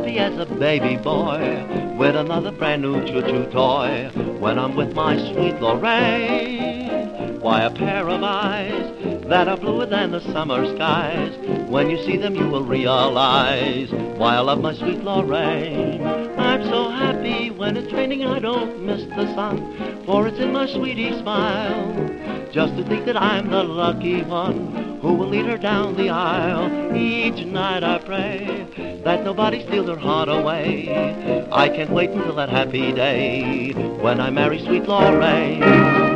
happy as a baby boy with another brand new choo-choo toy. When I'm with my sweet Lorraine, why, a pair of eyes that are bluer than the summer skies. When you see them you will realize why I love my sweet Lorraine. I'm so happy when it's raining I don't miss the sun, for it's in my sweetie's smile. Just to think that I'm the lucky one who will lead her down the aisle. Each night I pray that nobody steals her heart away. I can't wait until that happy day when I marry sweet Lorraine.